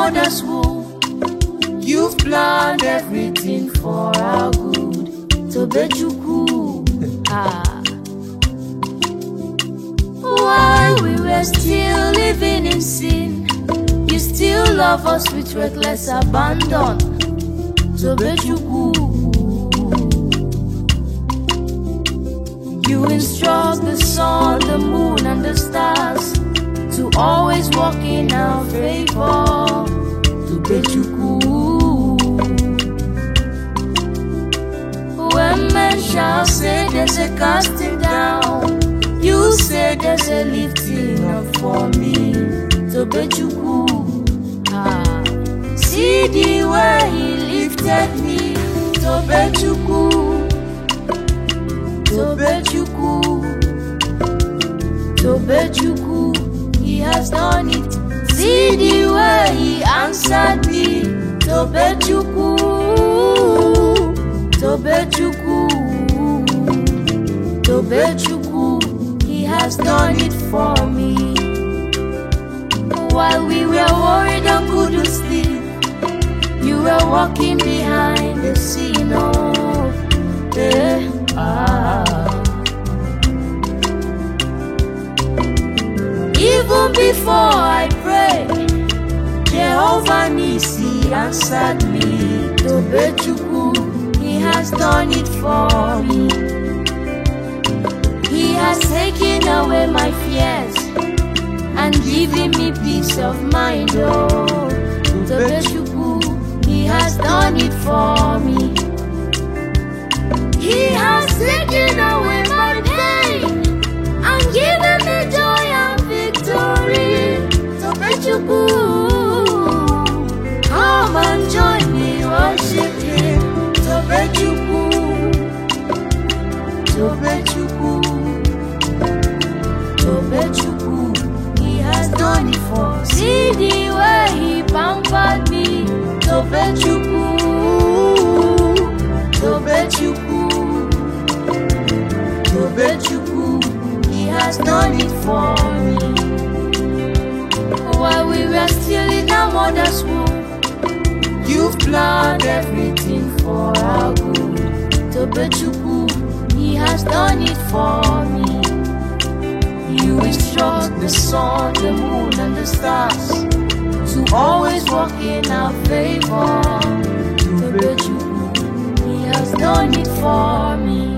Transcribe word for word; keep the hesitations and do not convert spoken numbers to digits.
mother's womb, you've planned everything for our good. Tobechukwu, ah. While we were still living in sin, you still love us with reckless abandon. Tobechukwu, you instruct the sun, the moon, and the stars to always walk in our favor. Tobechukwu, when men shall say there's a casting down, you say there's a lifting up for me. Tobechukwu, ah. See the way he lifted me. Tobechukwu, Tobechukwu, Tobechukwu, he has done it. See the way he answered me. Tobechukwu, Tobechukwu, Tobechukwu, he has done it for me. While we were worried and couldn't sleep, you were walking behind the scene. Oh, eh, ah. Even before I prayed, Jehovah Nisi answered me. Tobechukwu, he has done it for me. He has taken away my fears and given me peace of mind. Oh, Tobechukwu, he has done it for me. He has taken away my pain and given me joy and victory. Tobechukwu, come and join me, worship him. Tobechukwu, Tobechukwu, Tobechukwu, he has done it for. See the way he pampered me. Tobechukwu, Tobechukwu, Tobechukwu, he has done it for me. While we were still in our mother's womb, you've planned everything for our good. Tobechukwu, he has done it for me. You instruct the sun, the moon, and the stars to always walk in our favor. Tobechukwu, he has done it for me.